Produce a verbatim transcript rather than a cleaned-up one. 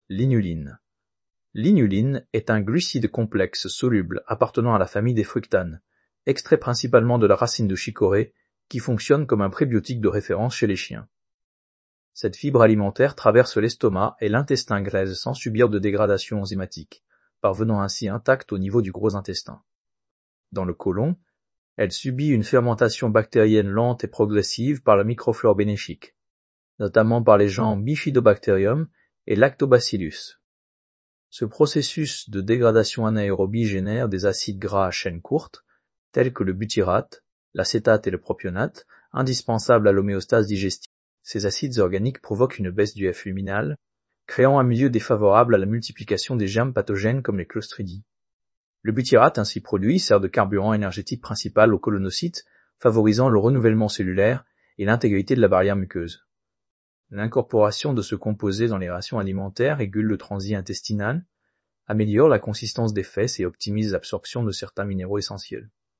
L'inuline. L'inuline est un glucide complexe soluble appartenant à la famille des fructanes, extrait principalement de la racine de chicorée, qui fonctionne comme un prébiotique de référence chez les chiens. Cette fibre alimentaire traverse l'estomac et l'intestin grêle sans subir de dégradation enzymatique, parvenant ainsi intacte au niveau du gros intestin. Dans le côlon, elle subit une fermentation bactérienne lente et progressive par la microflore bénéfique, notamment par les genres Bifidobacterium et Lactobacillus. Ce processus de dégradation anaérobie génère des acides gras à chaîne courte, tels que le butyrate, l'acétate et le propionate, indispensables à l'homéostase digestive. Ces acides organiques provoquent une baisse du F luminal, créant un milieu défavorable à la multiplication des germes pathogènes comme les clostridies. Le butyrate ainsi produit sert de carburant énergétique principal aux colonocytes, favorisant le renouvellement cellulaire et l'intégrité de la barrière muqueuse. L'incorporation de ce composé dans les rations alimentaires régule le transit intestinal, améliore la consistance des fesses et optimise l'absorption de certains minéraux essentiels.